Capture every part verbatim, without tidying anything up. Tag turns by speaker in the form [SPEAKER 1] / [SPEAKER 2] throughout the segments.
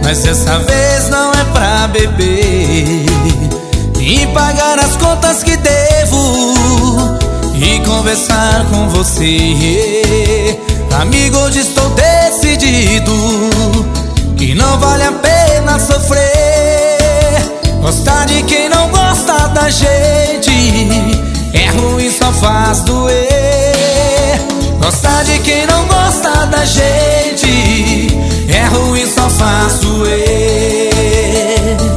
[SPEAKER 1] mas dessa vez não é pra beber e pagar as contas que devo e conversar com você. Amigo, hoje estou decidido que não vale a pena sofrer. Gostar de quem não gosta da gente é ruim, só faz doer. Gostar de quem não gosta da gente é ruim, só faz doer.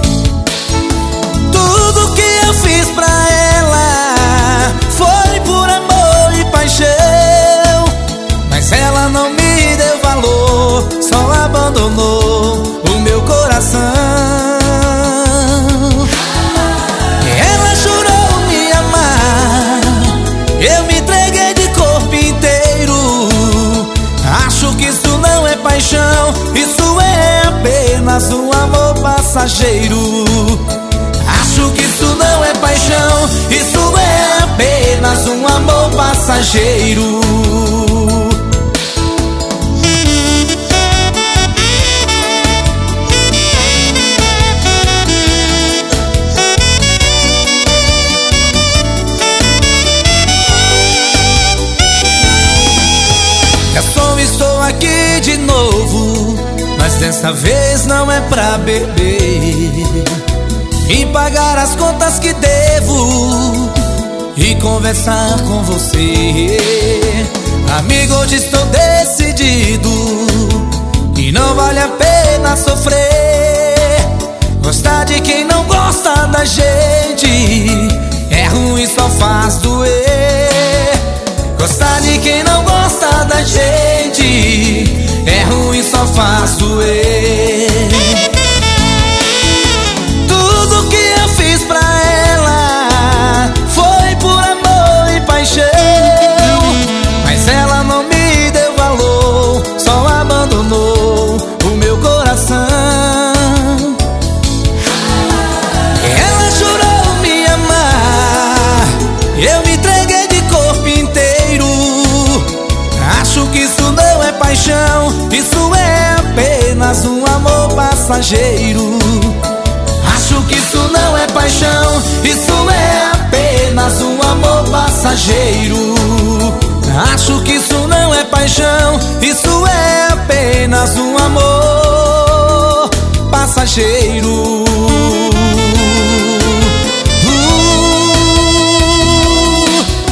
[SPEAKER 1] Tudo que eu fiz pra ela foi por amor e paixão, mas ela não me deu valor, só abandonou o meu coração. Ela jurou me amar, eu me entreguei de corpo inteiro. Acho que isso não é paixão, isso é apenas um amor passageiro. Acho que isso não é paixão, isso é apenas um amor passageiro. Garçom, estou aqui de novo, mas dessa vez não é pra beber e pagar as contas que devo e conversar com você. Amigo, hoje estou decidido que não vale a pena sofrer. Gostar de quem não gosta da gente é ruim, só faz doer. Gostar de quem não gosta da gente é ruim, só faz doer. Tudo que eu fiz pra ela foi por amor e paixão, mas ela não me deu valor, só abandonou o meu coração. Ela jurou me amar, eu me entreguei de corpo inteiro. Acho que isso não é paixão, isso é apenas um amor passageiro. Acho que isso não é paixão, isso é apenas um amor passageiro. Acho que isso não é paixão, isso é apenas um amor passageiro.